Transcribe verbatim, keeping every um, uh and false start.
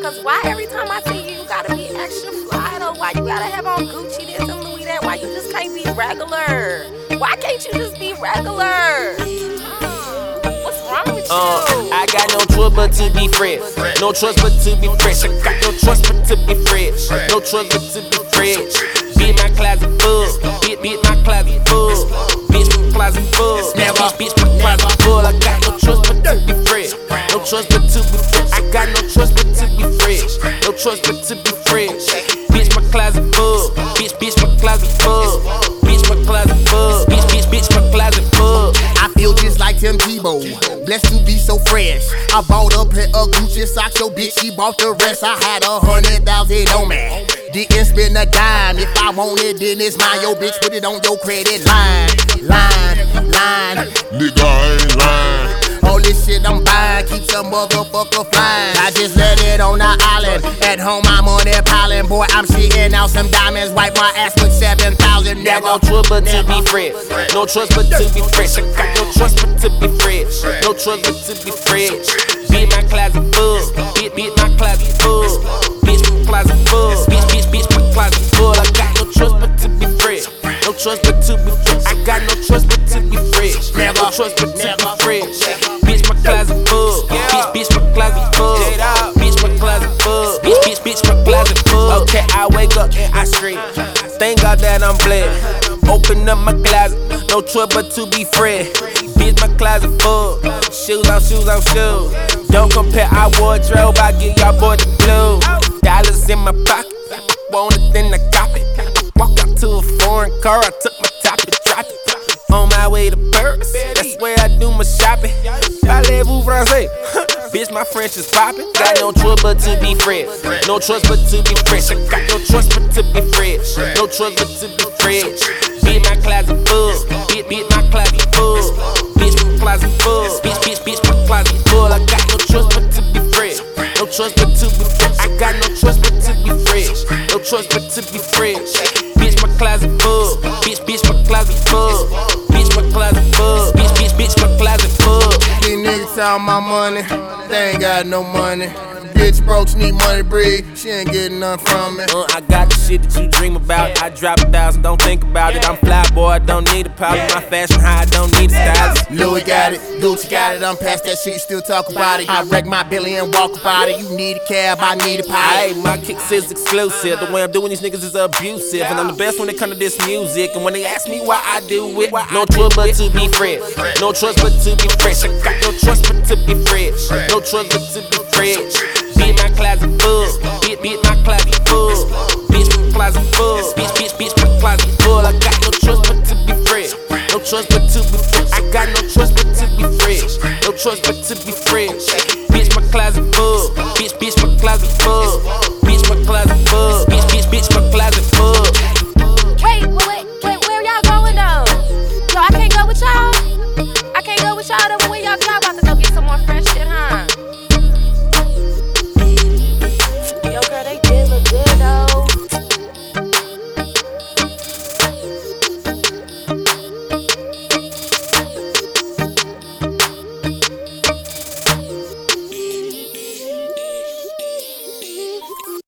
Cause why every time I see you, you gotta be extra fly though? Why you gotta have on Gucci this and Louis that? Why you just can't be regular? Why can't you just be regular? What's wrong with you? Uh, I got no choice but to be fresh. No choice but to be fresh. I got no choice but to be fresh. No choice but to be fresh. Beat my closet full. Beat, beat my closet full. Bitch, my closet full. Bitch, bitch, my closet full. I got no choice but to be fresh. No choice but to be fresh. I got no choice but to be fresh. No choice but to be fresh. Bitch, my closet full. Bitch, bitch, my closet full. Bitch, my closet full. Bitch, bitch, bitch, my closet full. I feel just like Tim Tebow, blessed to be so fresh. I bought a pair of Gucci socks, your bitch, she bought the rest. I had a hundred thousand on me, didn't spend a dime. If I want it, then it's mine. Yo, bitch, put it on your credit line, line, line. Nigga, I ain't lying. All this shit I'm buying keeps a motherfucker flying. I just let it on the island. At home I'm on that piling. Boy, I'm shitting out some diamonds. Wipe my ass with seven thousand. Got no choice but to be fresh. No choice but to be fresh. I got no choice but to be fresh. No choice but to be fresh. Beat my closet full. Beat, beat my closet full. Bitch, my closet full. Bitch, bitch, bitch, my closet full. I got no choice but to be fresh. No choice but to be fresh. I got no choice but to be fresh. No choice but to be fresh. Bitch, my closet full. Bitch, bitch, my closet full. Bitch, my closet full. Bitch, bitch, bitch, my closet full. Okay, I wake up and I scream. Thank God that I'm blessed. Open up my closet, no choice but to be fresh. Bitch, my closet full. Shoes on shoes on shoes. Don't compare our wardrobe, I give y'all boy the blue. Dollars in my pocket, want it then I cop it. Walk out to a foreign car, I took my top and dropped it. On my way to Paris, that's where I do my shopping. Parlez-vous français? Bitch, my French is poppin'. Got no choice but to be fresh. No choice but to be fresh. I got no choice but to be fresh. No choice but to be fresh. Beat my closet full. Beat, beat my closet full. Bitch, my closet full. Bitch, bitch, bitch, my closet full. I got no choice but to be fresh. No choice but to be fresh. I got no choice but to be fresh. No choice but to be fresh. Bitch, my closet full. Bitch, bitch, my closet full. Bitch, my closet full. Bitch, bitch, bitch, my closet full. These niggas all my money, they ain't got no money. Bitch broke, she need money to breathe, she ain't getting nothing from me. Uh, I got the shit that you dream about. I drop a thousand, don't think about it. I'm fly boy, I don't need a pilot. My fashion high, I don't need a stylist. Louis got it, Gucci got it, I'm past that shit, you still talk about it. I wreck my Billy and walk about it. You need a cab, I need a pilot. Hey, my kicks is exclusive. The way I'm doing these niggas is abusive. And I'm the best when it comes to this music. And when they ask me why I do it, no choice but to be fresh. No choice but to be fresh. I got no choice but to be fresh. No choice but to be fresh. Beat my closet full. Beat, beat my closet full. Bitch, my closet full. Bitch, bitch, bitch, my closet full. I got no choice but to be fresh. No choice but to be fresh. I got no choice but to be fresh. No choice but to be fresh. Bitch, my closet full. Bitch, bitch, my closet full. Bitch, my closet full.